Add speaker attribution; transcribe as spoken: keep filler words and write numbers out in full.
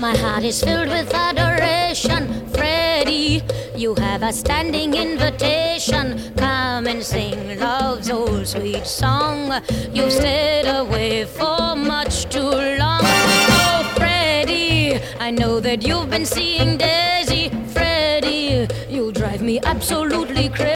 Speaker 1: My heart is filled with adoration. Freddie, you have a standing invitation. Come and sing love's old sweet song. You've stayed away for much too long. Oh, Freddie, I know that you've been seeing Daisy. Freddie, you drive me absolutely crazy.